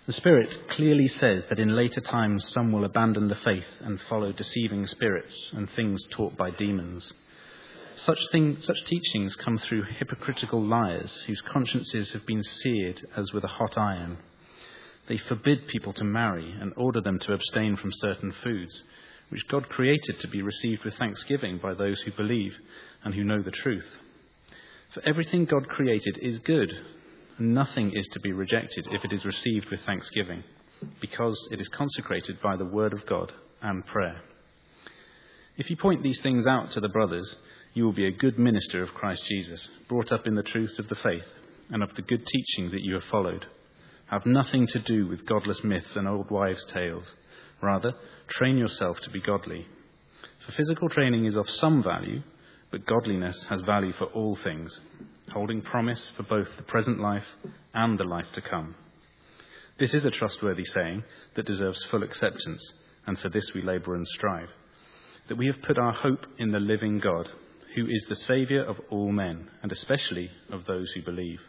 The Spirit clearly says that in later times some will abandon the faith and follow deceiving spirits and things taught by demons. Such teachings come through hypocritical liars whose consciences have been seared as with a hot iron. They forbid people to marry and order them to abstain from certain foods, which God created to be received with thanksgiving by those who believe and who know the truth. For everything God created is good, and nothing is to be rejected if it is received with thanksgiving, because it is consecrated by the word of God and prayer. If you point these things out to the brothers, you will be a good minister of Christ Jesus, brought up in the truths of the faith and of the good teaching that you have followed. Have nothing to do with godless myths and old wives' tales. Rather, train yourself to be godly. For physical training is of some value, but godliness has value for all things, holding promise for both the present life and the life to come. This is a trustworthy saying that deserves full acceptance, and for this we labour and strive, that we have put our hope in the living God, who is the Saviour of all men, and especially of those who believe.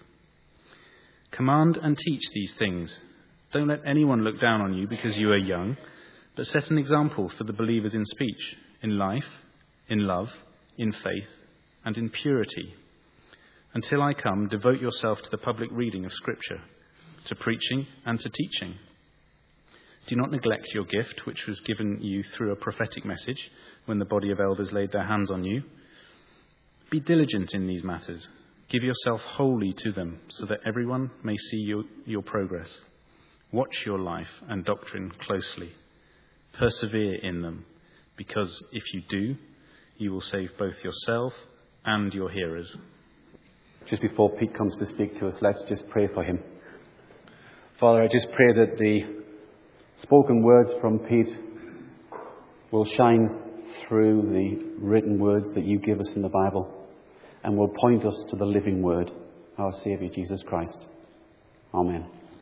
Command and teach these things. Don't let anyone look down on you because you are young, but set an example for the believers in speech, in life, in love, in faith, and in purity. Until I come, devote yourself to the public reading of Scripture, to preaching and to teaching. Do not neglect your gift, which was given you through a prophetic message when the body of elders laid their hands on you. Be diligent in these matters. Give yourself wholly to them, so that everyone may see your progress. Watch your life and doctrine closely. Persevere in them, because if you do, you will save both yourself and your hearers. Just before Pete comes to speak to us, let's just pray for him. Father, I just pray that the spoken words from Pete will shine through the written words that you give us in the Bible and will point us to the living word, our Saviour Jesus Christ. Amen.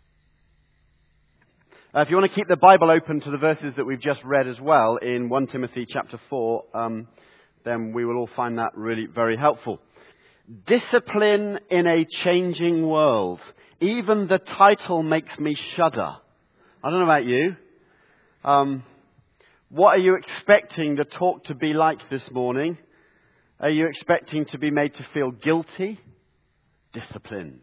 If you want to keep the Bible open to the verses that we've just read as well in 1 Timothy chapter 4, then we will all find that really very helpful. Discipline in a changing world. Even the title makes me shudder. I don't know about you. What are you expecting the talk to be like this morning? Are you expecting to be made to feel guilty? Discipline.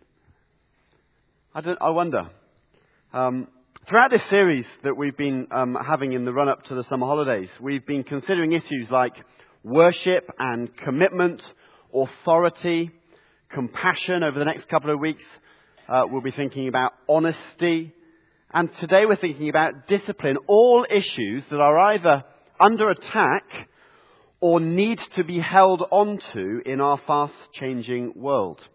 I wonder. Throughout this series that we've been having in the run-up to the summer holidays, we've been considering issues like worship and commitment, authority, compassion. Over the next couple of weeks, we'll be thinking about honesty. And today we're thinking about discipline. All issues that are either under attack or need to be held onto in our fast-changing world.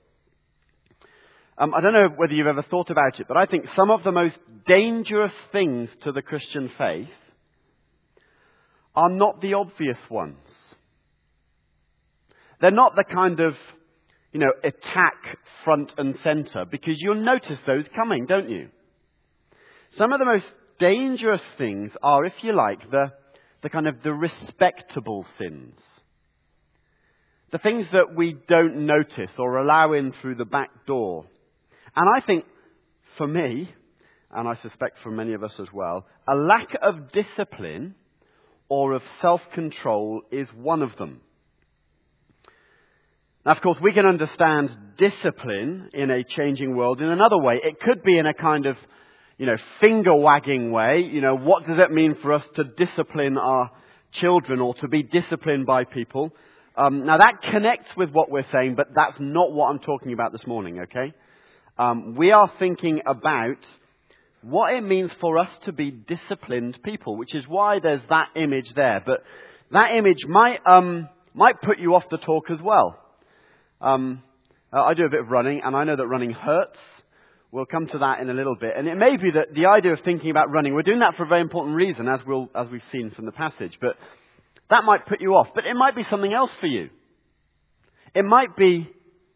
I don't know whether you've ever thought about it, but I think some of the most dangerous things to the Christian faith are not the obvious ones. They're not the kind of, attack front and center, because you'll notice those coming, don't you? Some of the most dangerous things are, if you like, the respectable sins. The things that we don't notice or allow in through the back door. And I think, for me, and I suspect for many of us as well, a lack of discipline or of self-control is one of them. Now, of course, we can understand discipline in a changing world in another way. It could be in a kind of, finger-wagging way. What does it mean for us to discipline our children or to be disciplined by people? Now, that connects with what we're saying, but that's not what I'm talking about this morning, okay? We are thinking about what it means for us to be disciplined people, which is why there's that image there. But that image might put you off the talk as well. I do a bit of running, and I know that running hurts. We'll come to that in a little bit. And it may be that the idea of thinking about running, we're doing that for a very important reason, as we've seen from the passage. But that might put you off. But it might be something else for you. It might be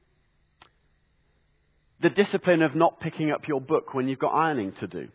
the discipline of not picking up your book when you've got ironing to do.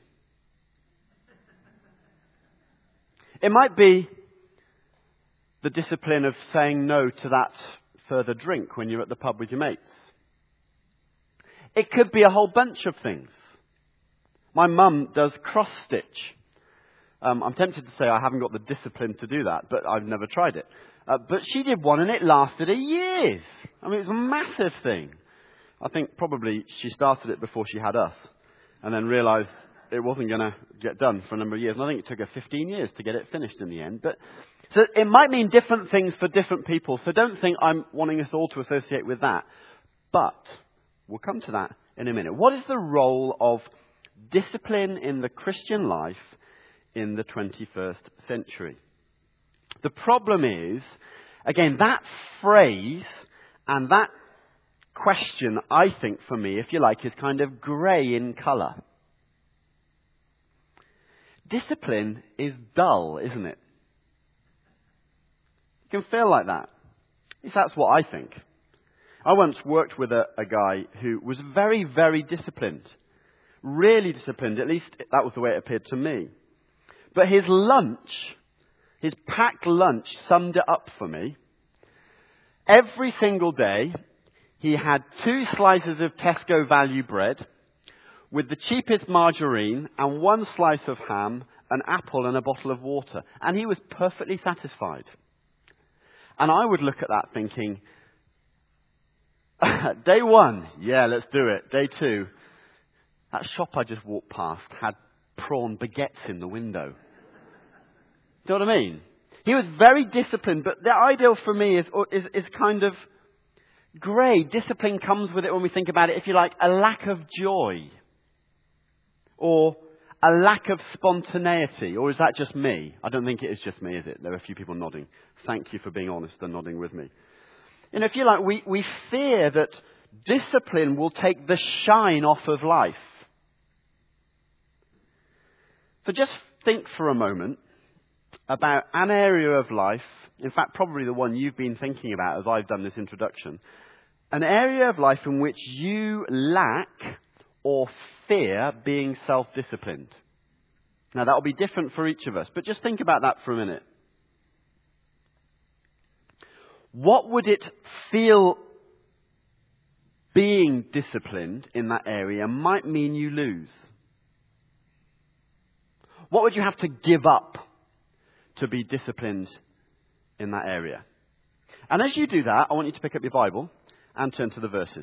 It might be the discipline of saying no to that further drink when you're at the pub with your mates. It could be a whole bunch of things. My mum does cross-stitch. I'm tempted to say I haven't got the discipline to do that, but I've never tried it. But she did one and it lasted years. I mean, it was a massive thing. I think probably she started it before she had us and then realized it wasn't going to get done for a number of years. And I think it took her 15 years to get it finished in the end. But so it might mean different things for different people. So don't think I'm wanting us all to associate with that. But we'll come to that in a minute. What is the role of discipline in the Christian life in the 21st century? The problem is, again, that phrase and that question, I think, for me, if you like, is kind of grey in colour. Discipline is dull, isn't it? It can feel like that. At least that's what I think. I once worked with a guy who was very, very disciplined. Really disciplined. At least that was the way it appeared to me. But his lunch, his packed lunch, summed it up for me. Every single day, he had 2 slices of Tesco value bread with the cheapest margarine and 1 slice of ham, an apple and a bottle of water. And he was perfectly satisfied. And I would look at that thinking, day 1, yeah, let's do it. Day 2, that shop I just walked past had prawn baguettes in the window. Do you know what I mean? He was very disciplined, but the ideal for me is kind of grey. Discipline comes with it when we think about it, if you like, a lack of joy. Or a lack of spontaneity. Or is that just me? I don't think it is just me, is it? There are a few people nodding. Thank you for being honest and nodding with me. And if you like, we fear that discipline will take the shine off of life. So just think for a moment about an area of life, in fact, probably the one you've been thinking about as I've done this introduction, an area of life in which you lack or fear being self-disciplined. Now, that will be different for each of us, but just think about that for a minute. What would it feel being disciplined in that area might mean you lose? What would you have to give up to be disciplined in that area? And as you do that, I want you to pick up your Bible and turn to the verses.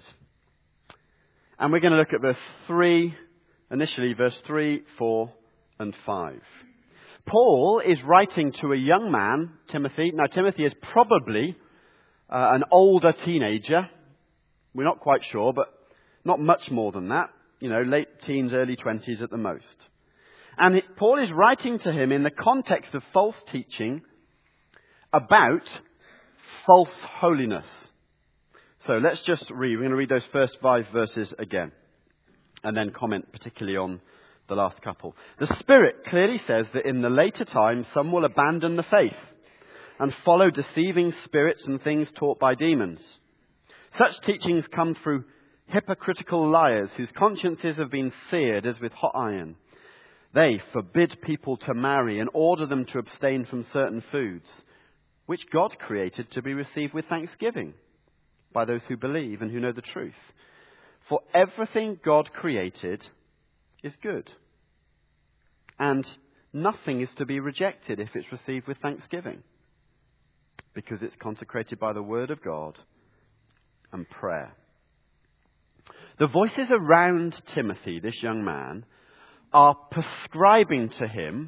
And we're going to look at verse 3, initially verse 3, 4, and 5. Paul is writing to a young man, Timothy. Now, Timothy is probably an older teenager. We're not quite sure, but not much more than that. You know, late teens, early 20s at the most. And Paul is writing to him in the context of false teaching about false holiness. So let's just read. We're going to read those first 5 verses again and then comment particularly on the last couple. The Spirit clearly says that in the later times some will abandon the faith and follow deceiving spirits and things taught by demons. Such teachings come through hypocritical liars whose consciences have been seared as with hot iron. They forbid people to marry and order them to abstain from certain foods, which God created to be received with thanksgiving by those who believe and who know the truth. For everything God created is good, and nothing is to be rejected if it's received with thanksgiving, because it's consecrated by the word of God and prayer. The voices around Timothy, this young man, are prescribing to him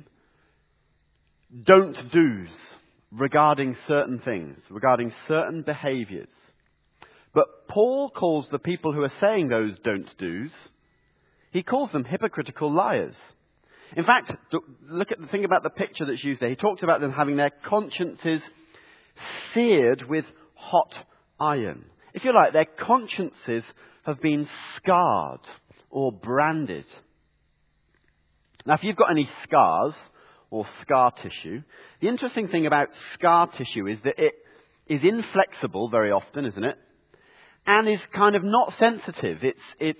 don't do's regarding certain things, regarding certain behaviors. But Paul calls the people who are saying those don't do's, he calls them hypocritical liars. In fact, think about the picture that's used there. He talked about them having their consciences seared with hot iron. If you like, their consciences have been scarred or branded. Now, if you've got any scars or scar tissue, the interesting thing about scar tissue is that it is inflexible very often, isn't it? And is kind of not sensitive. It's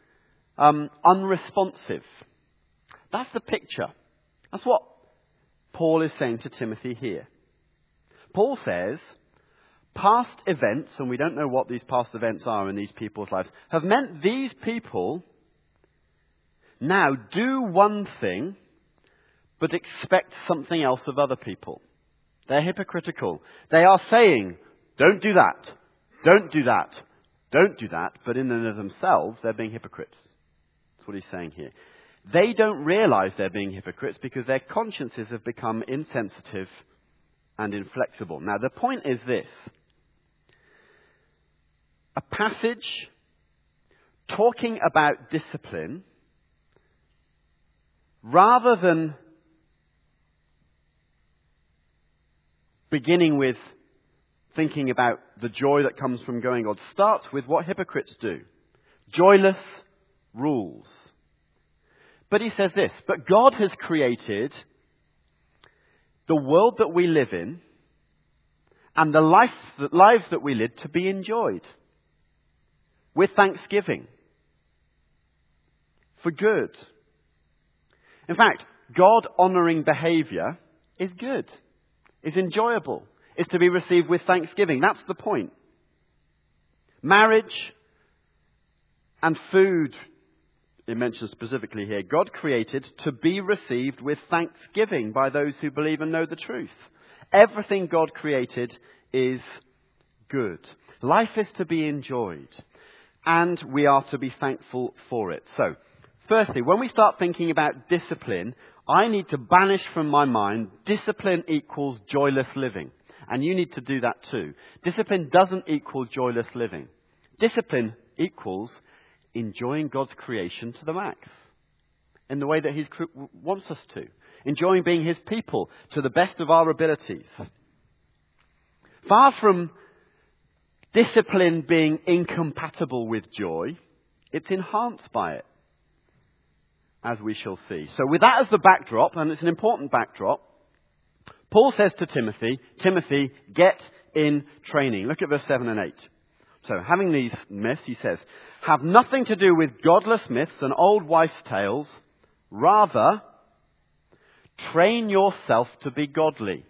unresponsive. That's the picture. That's what Paul is saying to Timothy here. Paul says, past events, and we don't know what these past events are in these people's lives, have meant these people now do one thing, but expect something else of other people. They're hypocritical. They are saying, don't do that, don't do that, don't do that, but in and of themselves, they're being hypocrites. That's what he's saying here. They don't realize they're being hypocrites because their consciences have become insensitive and inflexible. Now, the point is this. A passage talking about discipline, rather than beginning with thinking about the joy that comes from going God, starts with what hypocrites do. Joyless rules. But he says this, but God has created the world that we live in and the lives that we live to be enjoyed with thanksgiving for good. In fact, God-honoring behavior is good, is enjoyable, is to be received with thanksgiving. That's the point. Marriage and food, it mentions specifically here, God created to be received with thanksgiving by those who believe and know the truth. Everything God created is good. Life is to be enjoyed, and we are to be thankful for it. So, firstly, when we start thinking about discipline, I need to banish from my mind discipline equals joyless living. And you need to do that too. Discipline doesn't equal joyless living. Discipline equals enjoying God's creation to the max in the way that He wants us to. Enjoying being His people to the best of our abilities. Far from discipline being incompatible with joy, it's enhanced by it, as we shall see. So with that as the backdrop, and it's an important backdrop, Paul says to Timothy, Timothy, get in training. Look at verse 7 and 8. So having these myths, he says, have nothing to do with godless myths and old wives' tales. Rather, train yourself to be godly.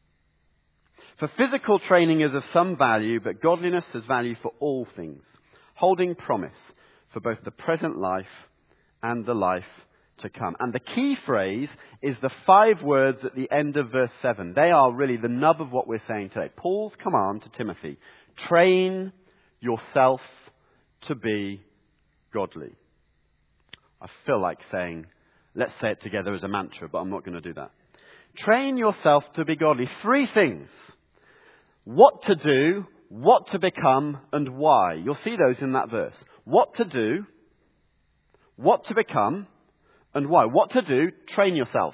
For physical training is of some value, but godliness has value for all things, holding promise for both the present life and the life to come. And the key phrase is the 5 words at the end of verse 7. They are really the nub of what we're saying today. Paul's command to Timothy, train yourself to be godly. I feel like saying, let's say it together as a mantra, but I'm not going to do that. Train yourself to be godly. 3 things. What to do, what to become, and why. You'll see those in that verse. What to do, what to become, and why. What to do, train yourself.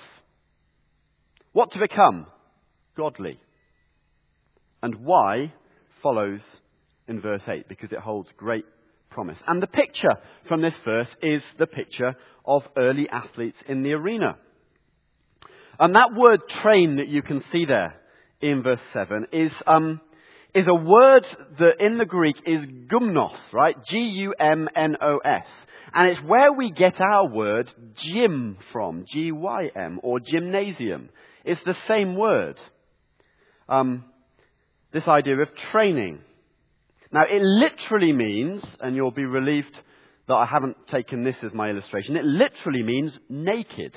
What to become, godly. And why follows in verse 8, because it holds great promise. And the picture from this verse is the picture of early athletes in the arena. And that word train that you can see there in verse 7 is a word that in the Greek is gymnos, right? G-U-M-N-O-S. And it's where we get our word gym from, G-Y-M, or gymnasium. It's the same word. This idea of training. Now, it literally means, and you'll be relieved that I haven't taken this as my illustration, it literally means naked.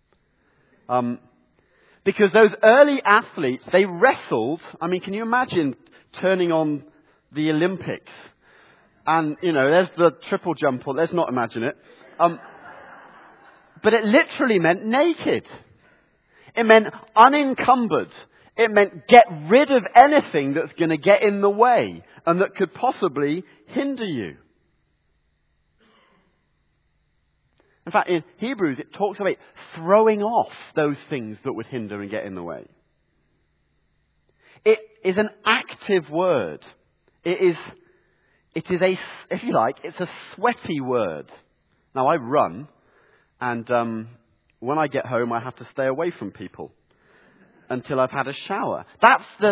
Because those early athletes, they wrestled. I mean, can you imagine turning on the Olympics? And, there's the triple jump. Let's not imagine it. But it literally meant naked. It meant unencumbered. It meant get rid of anything that's going to get in the way and that could possibly hinder you. In fact, in Hebrews, it talks about throwing off those things that would hinder and get in the way. It is an active word. It is a, if you like, it's a sweaty word. Now, I run, and when I get home, I have to stay away from people until I've had a shower. That's the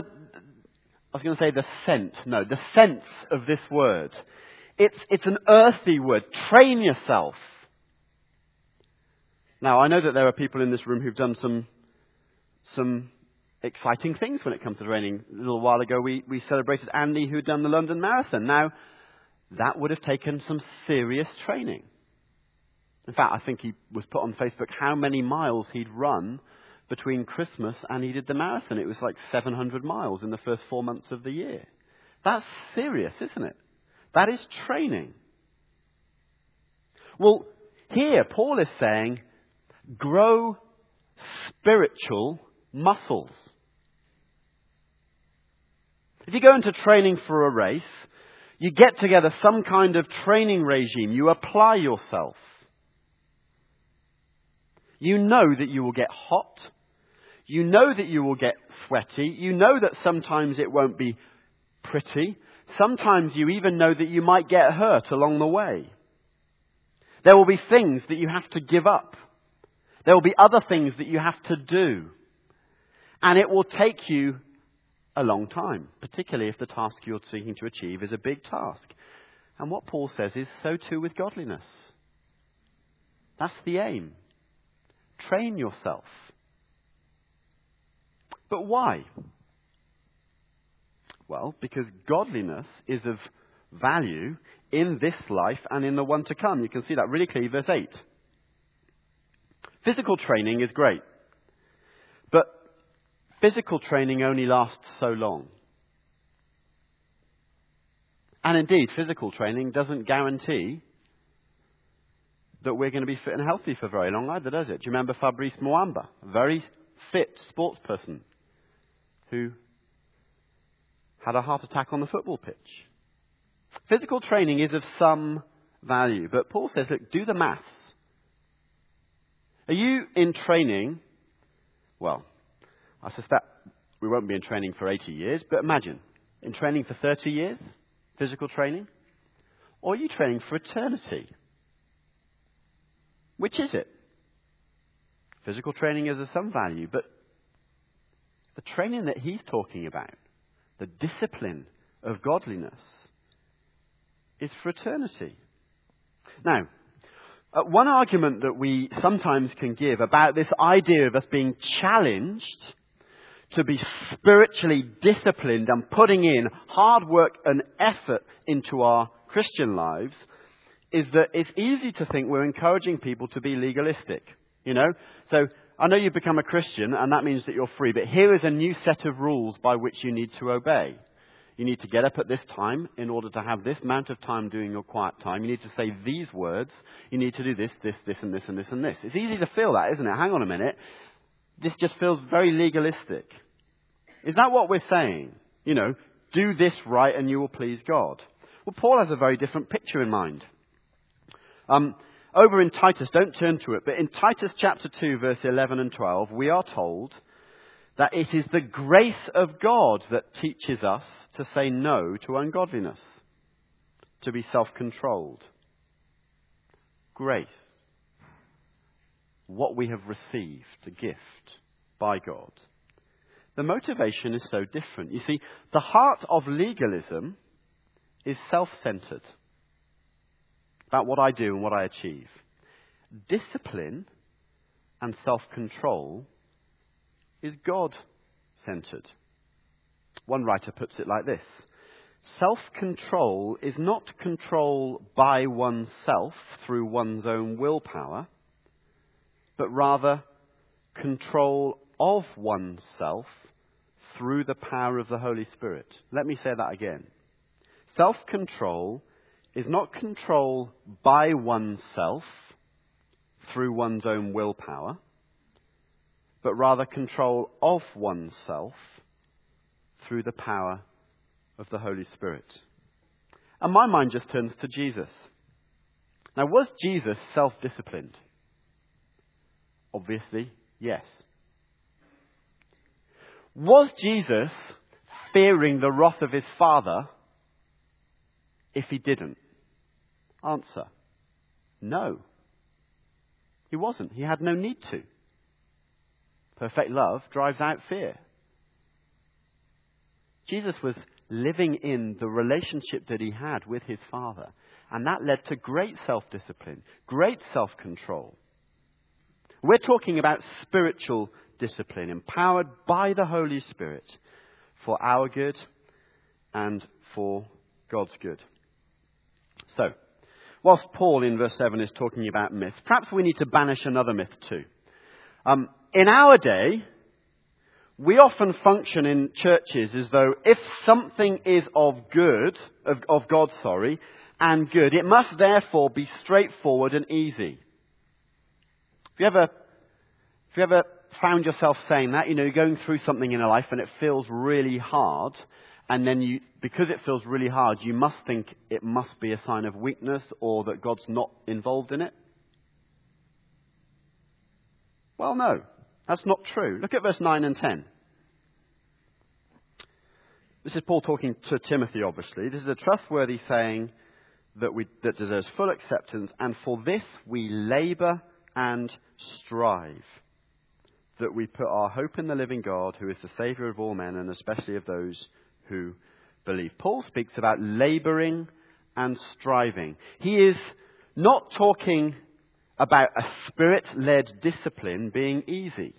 sense of this word. It's an earthy word. Train yourself. Now, I know that there are people in this room who've done some exciting things when it comes to training. A little while ago, we celebrated Andy, who'd done the London Marathon. Now, that would have taken some serious training. In fact, I think he was put on Facebook how many miles he'd run between Christmas and he did the marathon. It was like 700 miles in the first 4 months of the year. That's serious, isn't it? That is training. Well, here Paul is saying, grow spiritual muscles. If you go into training for a race, you get together some kind of training regime. You apply yourself. You know that you will get hot. You know that you will get sweaty. You know that sometimes it won't be pretty. Sometimes you even know that you might get hurt along the way. There will be things that you have to give up. There will be other things that you have to do. And it will take you a long time, particularly if the task you're seeking to achieve is a big task. And what Paul says is so too with godliness. That's the aim. Train yourself. But why? Well, because godliness is of value in this life and in the one to come. You can see that really clearly, verse 8. Physical training is great. But physical training only lasts so long. And indeed, physical training doesn't guarantee that we're going to be fit and healthy for very long either, does it? Do you remember Fabrice Muamba, a very fit sports person who had a heart attack on the football pitch? Physical training is of some value, but Paul says, look, do the maths. Are you in training? Well, I suspect we won't be in training for 80 years, but imagine, in training for 30 years, physical training, or are you training for eternity? Which is it? Physical training is of some value, but the training that he's talking about, the discipline of godliness, is for eternity. Now, one argument that we sometimes can give about this idea of us being challenged to be spiritually disciplined and putting in hard work and effort into our Christian lives is that it's easy to think we're encouraging people to be legalistic. You know? So I know you've become a Christian and that means that you're free, but here is a new set of rules by which you need to obey. You need to get up at this time in order to have this amount of time doing your quiet time. You need to say these words. You need to do this, this, this, and this, and this, and this. It's easy to feel that, isn't it? Hang on a minute. This just feels very legalistic. Is that what we're saying? You know, do this right and you will please God. Well, Paul has a very different picture in mind. Over in Titus, don't turn to it, but in Titus chapter 2, verse 11 and 12, we are told that it is the grace of God that teaches us to say no to ungodliness, to be self-controlled. Grace. What we have received, the gift by God. The motivation is so different. You see, the heart of legalism is self-centered. About what I do and what I achieve. Discipline and self-control is God-centered. One writer puts it like this. Self-control is not control by oneself through one's own willpower, but rather control of oneself through the power of the Holy Spirit. Let me say that again. Self-control is not control by oneself through one's own willpower, but rather control of oneself through the power of the Holy Spirit. And my mind just turns to Jesus. Now, was Jesus self-disciplined? Obviously, yes. Was Jesus fearing the wrath of his Father if he didn't? Answer: no. He wasn't. He had no need to. Perfect love drives out fear. Jesus was living in the relationship that he had with his Father. And that led to great self-discipline, great self-control. We're talking about spiritual discipline, empowered by the Holy Spirit for our good and for God's good. So, whilst Paul in verse 7 is talking about myths, perhaps we need to banish another myth too. In our day, we often function in churches as though if something is of God, and good, it must therefore be straightforward and easy. Have you ever found yourself saying that? You know, you're going through something in your life and it feels really hard, and then because it feels really hard, you must think it must be a sign of weakness or that God's not involved in it. Well, no, that's not true. Look at verse 9 and 10. This is Paul talking to Timothy, obviously. This is a trustworthy saying that deserves full acceptance, and for this we labour and strive, that we put our hope in the living God, who is the Saviour of all men, and especially of those who believe. Paul speaks about labouring and striving. He is not talking about a spirit-led discipline being easy.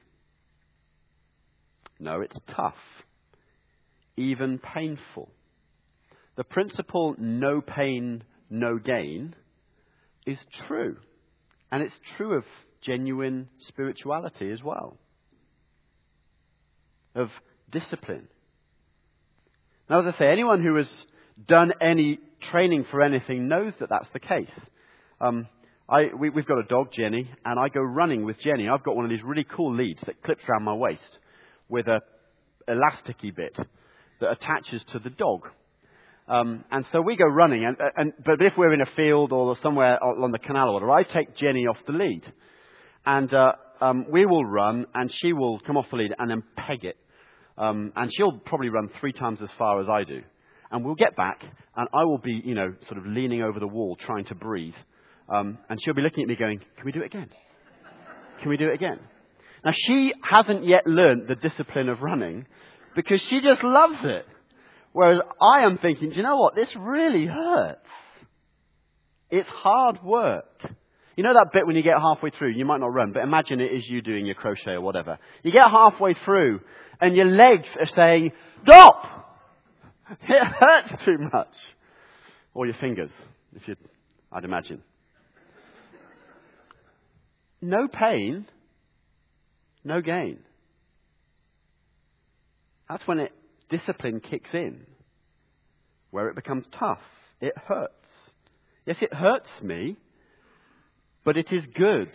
No, it's tough, even painful. The principle, no pain, no gain, is true. And it's true of genuine spirituality as well. Of discipline. Now, as I say, anyone who has done any training for anything knows that that's the case. We've got a dog, Jenny, and I go running with Jenny. I've got one of these really cool leads that clips around my waist with a elasticy bit that attaches to the dog. And so we go running, but if we're in a field or somewhere along the canal or whatever, I take Jenny off the lead. And we will run, and she will come off the lead and then peg it. And she'll probably run 3 times as far as I do. And we'll get back, and I will be, sort of leaning over the wall trying to breathe. And she'll be looking at me going, "Can we do it again? Can we do it again?" Now, she hasn't yet learned the discipline of running because she just loves it. Whereas I am thinking, do you know what? This really hurts. It's hard work. You know that bit when you get halfway through, you might not run, but imagine it is you doing your crochet or whatever. You get halfway through and your legs are saying, "Stop!" It hurts too much. Or your fingers, I'd imagine. No pain, no gain. That's when discipline kicks in, where it becomes tough. It hurts. Yes, it hurts me, but it is good.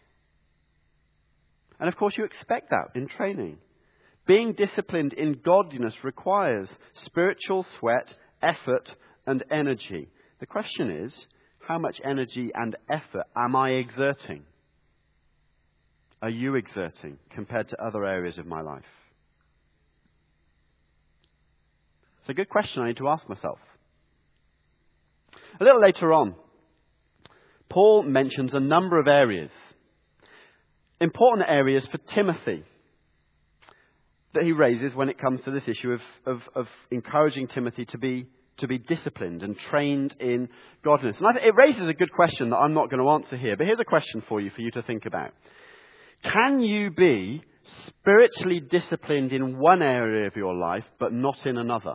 And of course you expect that in training. Being disciplined in godliness requires spiritual sweat, effort, and energy. The question is, how much energy and effort am I exerting? Are you exerting compared to other areas of my life? It's a good question I need to ask myself. A little later on, Paul mentions a number of areas, important areas for Timothy, that he raises when it comes to this issue of encouraging Timothy to be disciplined and trained in godliness. And it raises a good question that I'm not going to answer here, but here's a question for you to think about. Can you be spiritually disciplined in one area of your life, but not in another?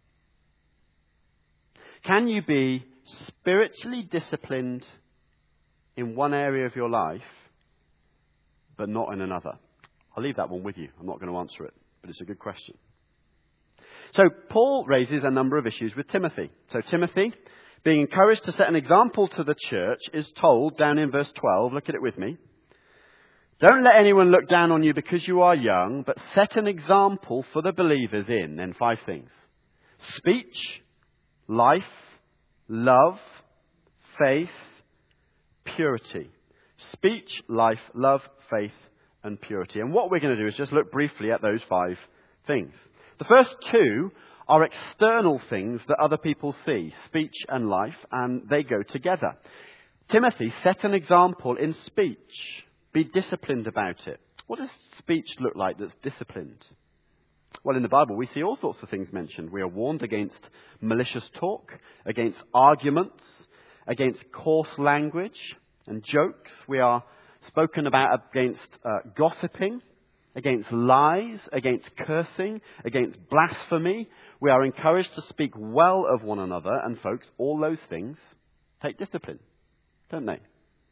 Can you be spiritually disciplined in one area of your life, but not in another? I'll leave that one with you. I'm not going to answer it, but it's a good question. So Paul raises a number of issues with Timothy. So Timothy, being encouraged to set an example to the church, is told down in verse 12, look at it with me. Don't let anyone look down on you because you are young, but set an example for the believers in, then 5 things. Speech, life, love, faith, purity. Speech, life, love, faith, and purity. And what we're going to do is just look briefly at those 5 things. The first 2 are external things that other people see, speech and life, and they go together. Timothy, set an example in speech. Be disciplined about it. What does speech look like that's disciplined? Well, in the Bible, we see all sorts of things mentioned. We are warned against malicious talk, against arguments, against coarse language and jokes. We are spoken about against gossiping, against lies, against cursing, against blasphemy. We are encouraged to speak well of one another. And folks, all those things take discipline. don't they?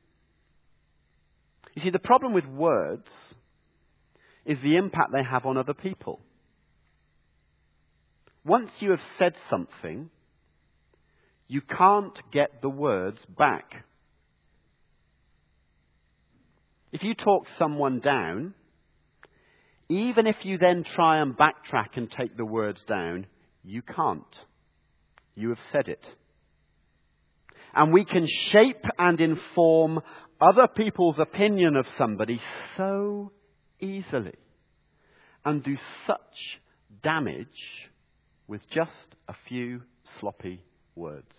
You see, the problem with words is the impact they have on other people. Once you have said something, you can't get the words back. If you talk someone down, even if you then try and backtrack and take the words down, you can't. You have said it. And we can shape and inform other people's opinion of somebody so easily and do such damage with just a few sloppy words.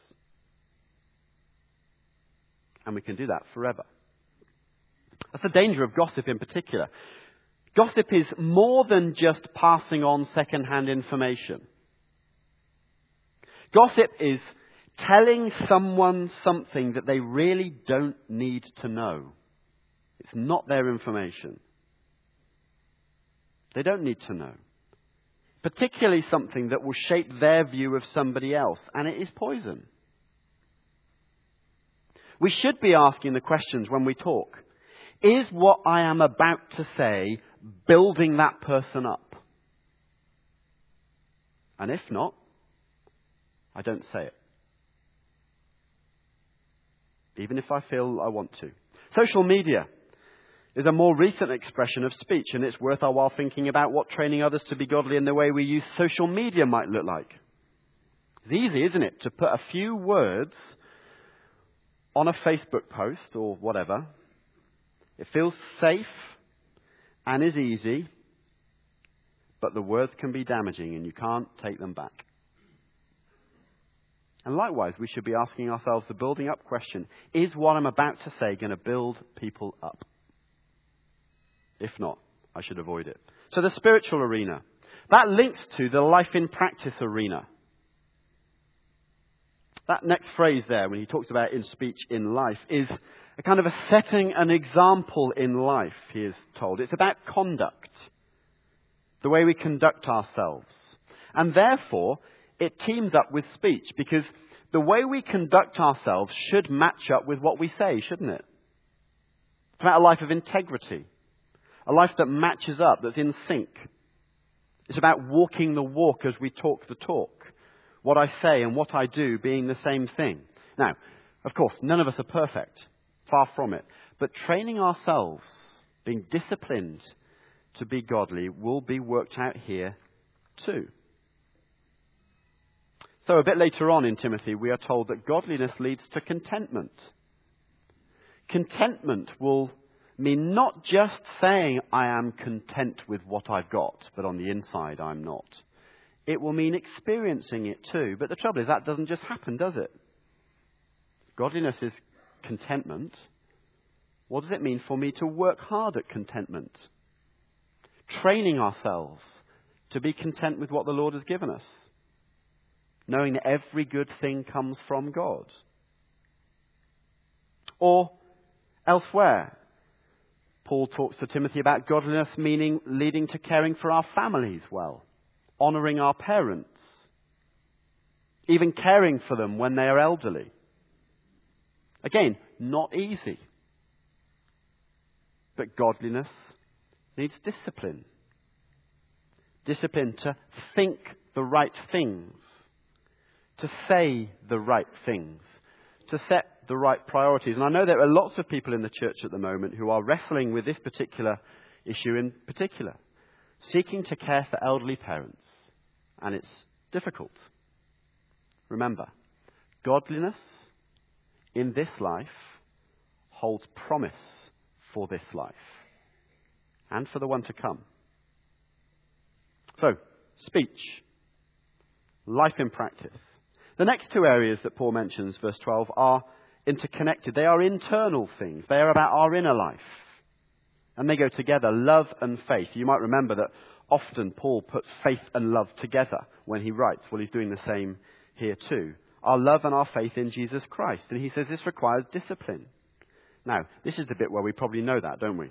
And we can do that forever. That's the danger of gossip in particular. Gossip is more than just passing on second-hand information. Gossip is telling someone something that they really don't need to know. It's not their information. They don't need to know. Particularly something that will shape their view of somebody else, and it is poison. We should be asking the questions when we talk. Is what I am about to say building that person up? And if not, I don't say it. Even if I feel I want to. Social media is a more recent expression of speech, and it's worth our while thinking about what training others to be godly in the way we use social media might look like. It's easy, isn't it, to put a few words on a Facebook post or whatever. It feels safe and is easy, but the words can be damaging and you can't take them back. And likewise, we should be asking ourselves the building up question, is what I'm about to say going to build people up? If not, I should avoid it. So the spiritual arena, that links to the life in practice arena. That next phrase there, when he talks about in speech, in life, is a kind of a setting an example in life, he is told. It's about conduct, the way we conduct ourselves. And therefore, it teams up with speech, because the way we conduct ourselves should match up with what we say, shouldn't it? It's about a life of integrity, a life that matches up, that's in sync. It's about walking the walk as we talk the talk, what I say and what I do being the same thing. Now, of course, none of us are perfect, far from it, but training ourselves, being disciplined to be godly, will be worked out here too. So a bit later on in Timothy, we are told that godliness leads to contentment. Contentment will mean not just saying I am content with what I've got, but on the inside I'm not. It will mean experiencing it too. But the trouble is that doesn't just happen, does it? Godliness is contentment. What does it mean for me to work hard at contentment? Training ourselves to be content with what the Lord has given us, knowing that every good thing comes from God. Or elsewhere, Paul talks to Timothy about godliness meaning leading to caring for our families well, honouring our parents, even caring for them when they are elderly. Again, not easy. But godliness needs discipline. Discipline to think the right things, to say the right things, to set the right priorities. And I know there are lots of people in the church at the moment who are wrestling with this particular issue in particular, seeking to care for elderly parents. And it's difficult. Remember, godliness in this life holds promise for this life and for the one to come. So, speech, life in practice. The next two areas that Paul mentions, verse 12, are interconnected. They are internal things. They are about our inner life. And they go together, love and faith. You might remember that often Paul puts faith and love together when he writes. Well, he's doing the same here too. Our love and our faith in Jesus Christ. And he says this requires discipline. Now, this is the bit where we probably know that, don't we?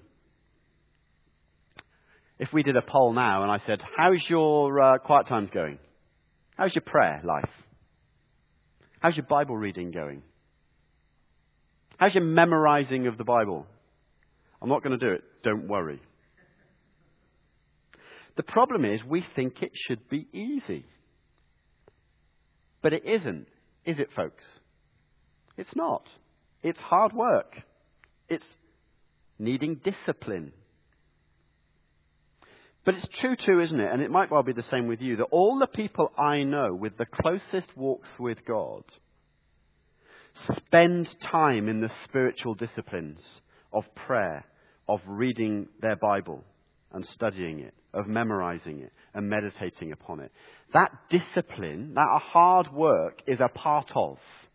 If we did a poll now and I said, how's your quiet times going? How's your prayer life? How's your Bible reading going? How's your memorizing of the Bible? I'm not going to do it. Don't worry. The problem is we think it should be easy. But it isn't, is it, folks? It's not. It's hard work. It's needing discipline. But it's true too, isn't it? And it might well be the same with you, that all the people I know with the closest walks with God spend time in the spiritual disciplines of prayer, of reading their Bible and studying it, of memorizing it and meditating upon it. That discipline, that hard work, is a part of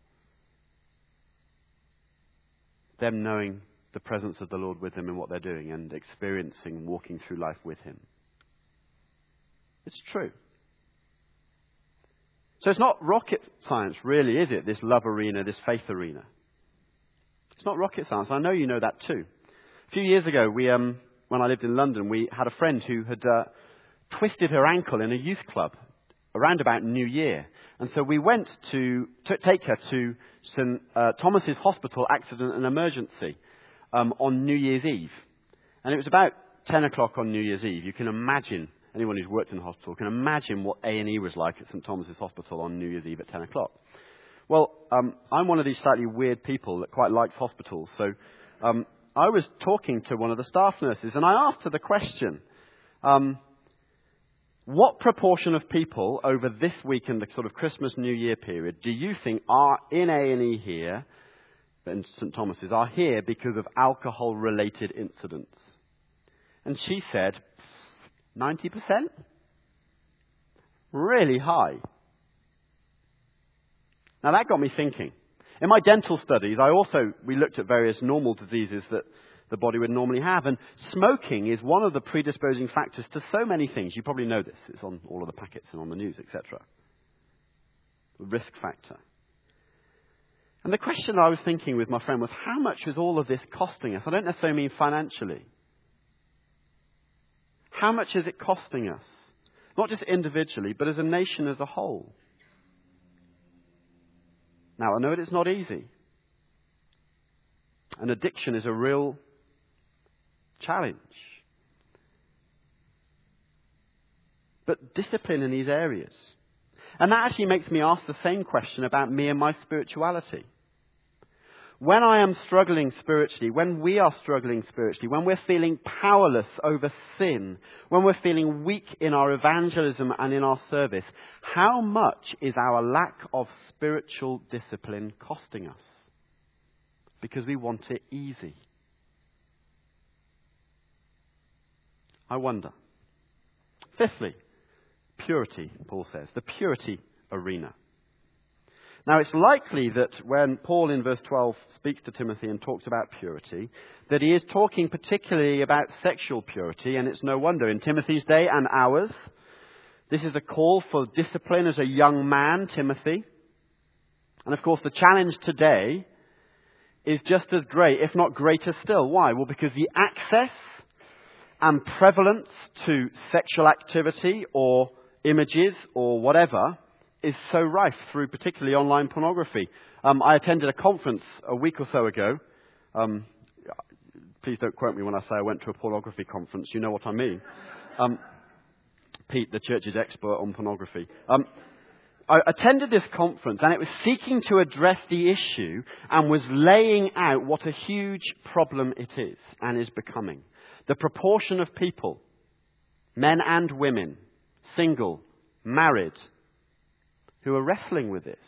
them knowing the presence of the Lord with them in what they're doing and experiencing walking through life with Him. It's true. So it's not rocket science, really, is it? This love arena, this faith arena. It's not rocket science. I know you know that too. A few years ago, when I lived in London, we had a friend who had twisted her ankle in a youth club around about New Year. And so we went to take her to St. Thomas's Hospital Accident and Emergency on New Year's Eve. And it was about 10 o'clock on New Year's Eve. You can imagine, anyone who's worked in a hospital can imagine what A&E was like at St. Thomas's Hospital on New Year's Eve at 10 o'clock. Well, I'm one of these slightly weird people that quite likes hospitals. So I was talking to one of the staff nurses and I asked her the question, what proportion of people over this week and the sort of Christmas New Year period do you think are in A&E here, in St. Thomas's, are here because of alcohol-related incidents? And she said, 90%? Really high. Now that got me thinking. In my dental studies, we looked at various normal diseases that the body would normally have. And smoking is one of the predisposing factors to so many things. You probably know this. It's on all of the packets and on the news, etc. The risk factor. And the question I was thinking with my friend was, how much is all of this costing us? I don't necessarily mean financially. How much is it costing us? Not just individually, but as a nation as a whole. Now, I know it's not easy. And addiction is a real challenge. But discipline in these areas. And that actually makes me ask the same question about me and my spirituality. When I am struggling spiritually, when we are struggling spiritually, when we're feeling powerless over sin, when we're feeling weak in our evangelism and in our service, how much is our lack of spiritual discipline costing us? Because we want it easy. I wonder. Fifthly, purity, Paul says. The purity arena. Now, it's likely that when Paul in verse 12 speaks to Timothy and talks about purity, that he is talking particularly about sexual purity, and it's no wonder. In Timothy's day and ours, this is a call for discipline as a young man, Timothy. And of course, the challenge today is just as great, if not greater still. Why? Well, because the access and prevalence to sexual activity or images or whatever is so rife through particularly online pornography. I attended a conference a week or so ago. Please don't quote me when I say I went to a pornography conference. You know what I mean. Pete, the church's expert on pornography. I attended this conference and it was seeking to address the issue and was laying out what a huge problem it is and is becoming. The proportion of people, men and women, single, married, who are wrestling with this.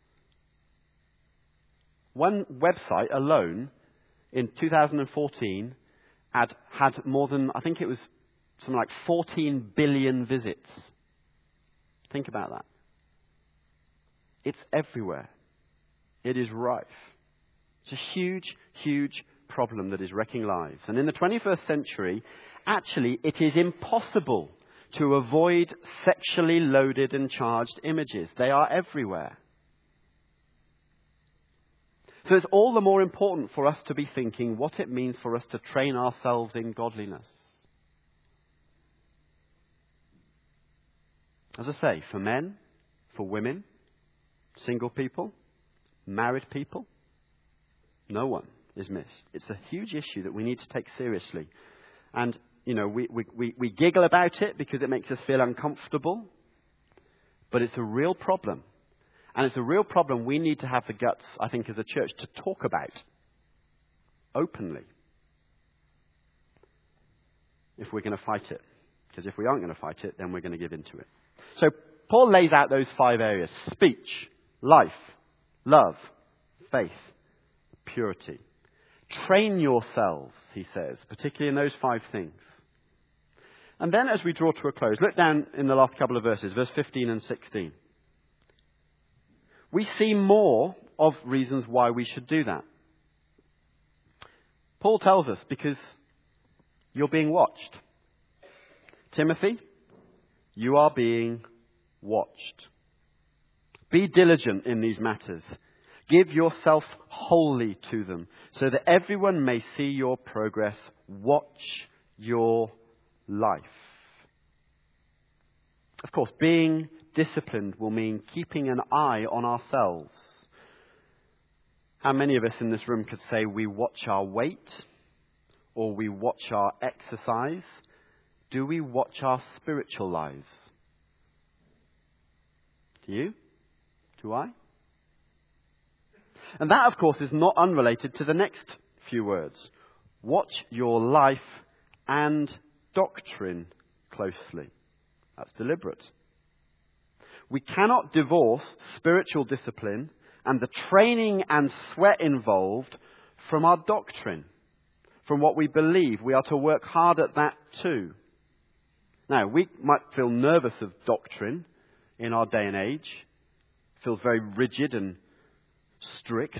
One website alone in 2014 had more than, I think it was something like 14 billion visits. Think about that. It's everywhere. It is rife. It's a huge, huge problem that is wrecking lives. And in the 21st century, actually, it is impossible to avoid sexually loaded and charged images. They are everywhere. So it's all the more important for us to be thinking what it means for us to train ourselves in godliness. As I say, for men, for women, single people, married people, No one is missed. It's a huge issue that we need to take seriously. And, we giggle about it because it makes us feel uncomfortable. But it's a real problem. And it's a real problem we need to have the guts, I think, as a church to talk about openly if we're going to fight it. Because if we aren't going to fight it, then we're going to give in to it. So Paul lays out those 5 areas: speech, life, love, faith, purity. Train yourselves, he says, particularly in those 5 things. And then as we draw to a close, look down in the last couple of verses, verse 15 and 16. We see more of reasons why we should do that. Paul tells us because you're being watched. Timothy, you are being watched. Be diligent in these matters. Give yourself wholly to them, so that everyone may see your progress. Watch your life. Of course, being disciplined will mean keeping an eye on ourselves. How many of us in this room could say we watch our weight or we watch our exercise? Do we watch our spiritual lives? Do you? Do I? And that, of course, is not unrelated to the next few words. Watch your life and doctrine closely. That's deliberate. We cannot divorce spiritual discipline and the training and sweat involved from our doctrine, from what we believe. We are to work hard at that too. Now, we might feel nervous of doctrine in our day and age. It feels very rigid and strict.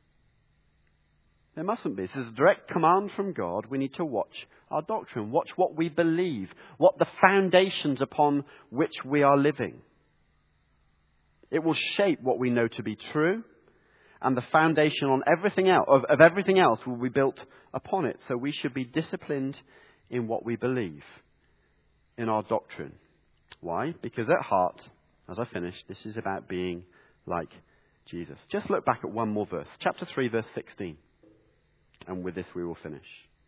There mustn't be. This is a direct command from God. We need to watch our doctrine. Watch what we believe. What the foundations upon which we are living. It will shape what we know to be true. And the foundation on everything else, of everything else will be built upon it. So we should be disciplined in what we believe, in our doctrine. Why? Because at heart, as I finish, this is about being like Jesus. Just look back at one more verse. Chapter 3, verse 16. And with this we will finish.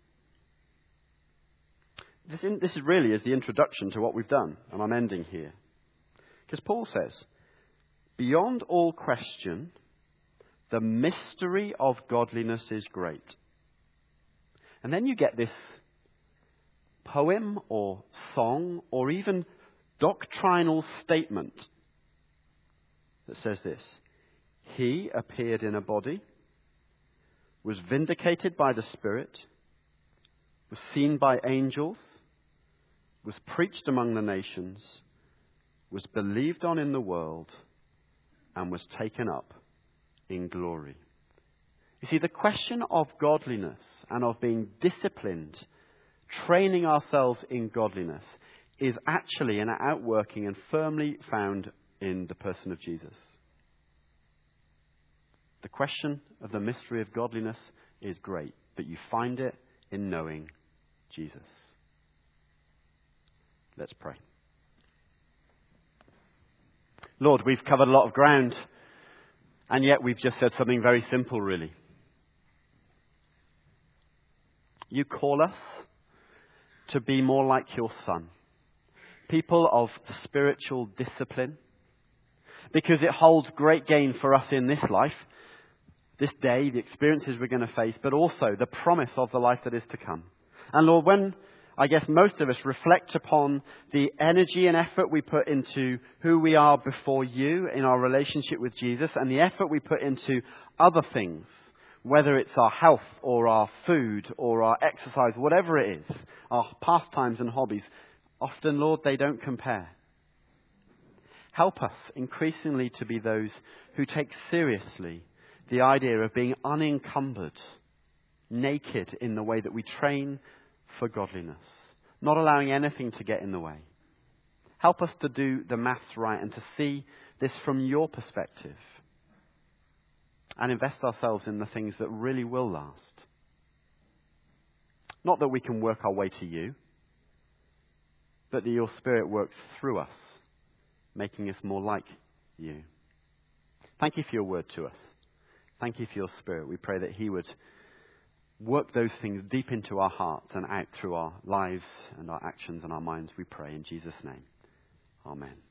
This really is the introduction to what we've done. And I'm ending here. Because Paul says, beyond all question, the mystery of godliness is great. And then you get this poem or song or even doctrinal statement that says this: He appeared in a body, was vindicated by the Spirit, was seen by angels, was preached among the nations, was believed on in the world, and was taken up in glory. You see, the question of godliness and of being disciplined, training ourselves in godliness, is actually an outworking and firmly found in the person of Jesus. The question of the mystery of godliness is great, but you find it in knowing Jesus. Let's pray. Lord, we've covered a lot of ground, and yet we've just said something very simple, really. You call us to be more like your Son, people of spiritual discipline, because it holds great gain for us in this life, this day, the experiences we're going to face, but also the promise of the life that is to come. And Lord, when I guess most of us reflect upon the energy and effort we put into who we are before you in our relationship with Jesus, and the effort we put into other things, whether it's our health or our food or our exercise, whatever it is, our pastimes and hobbies, often, Lord, they don't compare. Help us increasingly to be those who take seriously the idea of being unencumbered, naked in the way that we train for godliness, not allowing anything to get in the way. Help us to do the maths right and to see this from your perspective and invest ourselves in the things that really will last. Not that we can work our way to you, but that your Spirit works through us, making us more like you. Thank you for your word to us. Thank you for your Spirit. We pray that he would work those things deep into our hearts and out through our lives and our actions and our minds. We pray in Jesus' name. Amen.